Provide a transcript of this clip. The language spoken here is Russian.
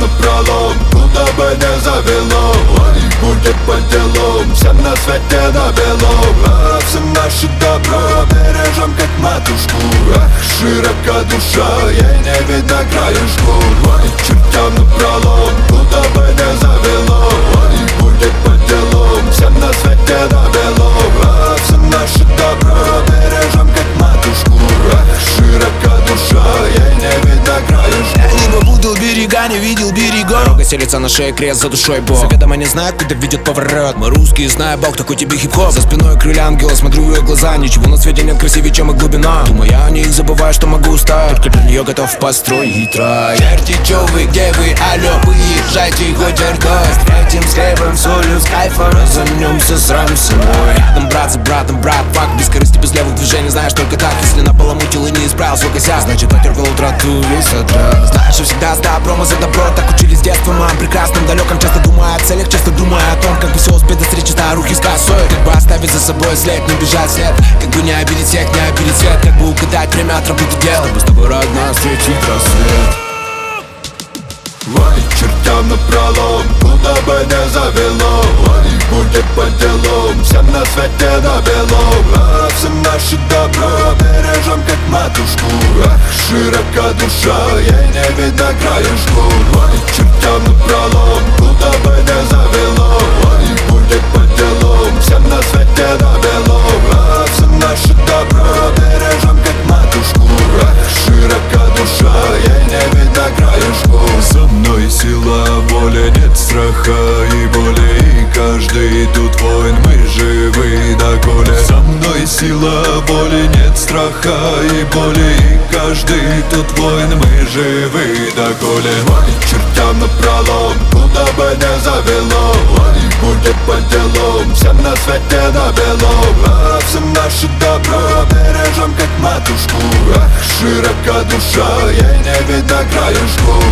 напролом, куда бы не завело. Ой, будет по делам, всем на свете на белом. А всем наше добро бережем как матушку. Эх, широка душа, ей не видно краешку. Ой, чертям напролом, куда бы не завело. Ой, будет по делам, всем на свете на белом. А всем наше добро бережем как матушку. Эх, широка душа, ей не видно краешку. Я не попутал берега, не видел берегов. Дорога селится на шее, крест за душой Бог. Заведомо не знаю, куда ведет поворот. Мы русские, знаю Бог, такой тебе хип-хоп. За спиной крылья ангела, смотрю в ее глаза. Ничего на свете нет красивее, чем их глубина. Думаю я о них, забываю, что могу стать. Только для нее готов построить рай. Черти, чё вы, где вы, алло, выезжайте хоть гость. Встретим с хлебом, солью, с кайфом. Разомнемся с мой. Рядом брат за братом, брат, факт. Без скорости, без левых движений, знаешь только так. Если наполомутил и не исправил свой косяк, значит потерпел утрату весь отряд. Знаешь, что всегда с добром и за добро. Так учили с детства, мам, прекрасным, далеком. Часто думая о целях, часто думая о том, как бы все успеть достичь старухи с косой. Как бы оставить за собой след, не бежать след. Как бы не обидеть всех, не обидеть свет. Как бы угадать время от работы дел, чтобы с тобой родная встретить рассвет. Ой, чертям напролом, куда бы не завело. Ой, будет по делам, всем на свете на белом. А всем наше добро бережем как матушку. Эх, широка душа, ей не видно краешку. Ой, чертям напролом, куда бы не завело. Ой, будет по делам, всем на свете на белом. А всем наше добро бережем как матушку. Эх, широка душа, ей не видно краешку. Со мной сила воли, нет страха и боли. И каждый тут воин, мы живы доколе. Со мной сила воли, нет страха и боли. И каждый тут воин, мы живы доколе. Ой, чертям напролом, куда бы не завело. Ой, будет по делам, всем на свете на белом. А всем наше добро бережем как матушку. Эх, широка душа, ей не видно краешку.